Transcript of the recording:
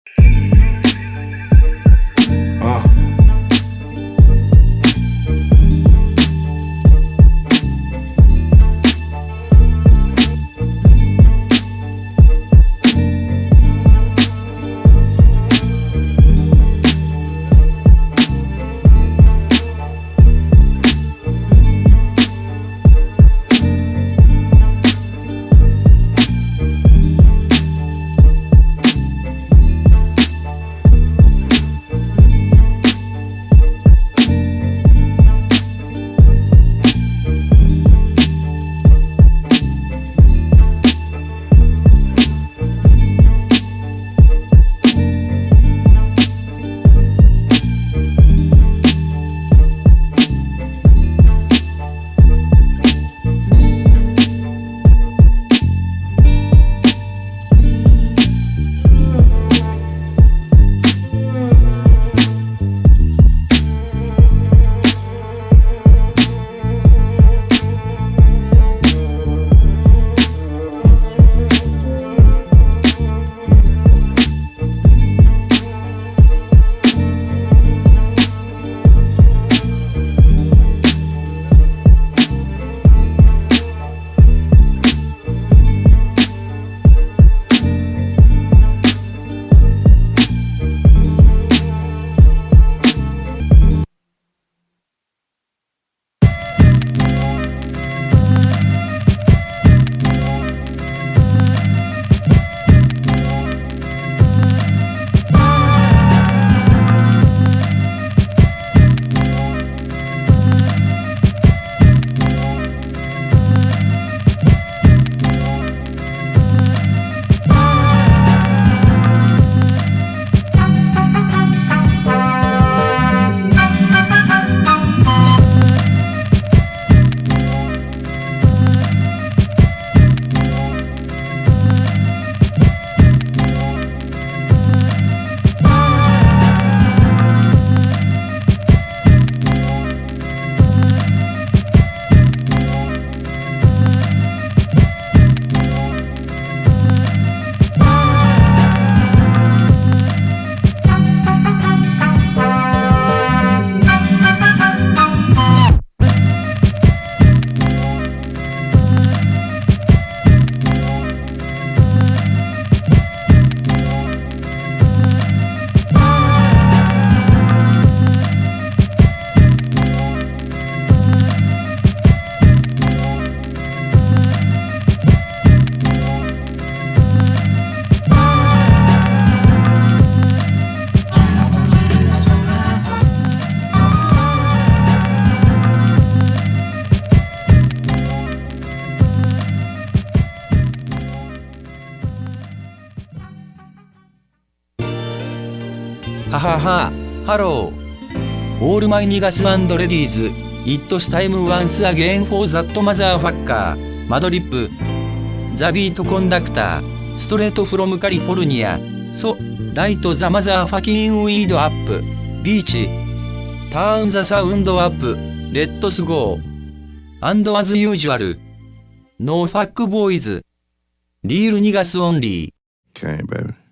ははは、ハロー。オールマイニガス&レディーズ、It's time once again for that motherfucker, マドリップ。ザビートコンダクター、ストレートフロムカリフォルニア、ソ、ライトザマザーファキンウィードアップ、ビーチ。ターンザサウンドアップ、レッドスゴー。And as usual, no fuck boys. Real niggas only. Okay, baby.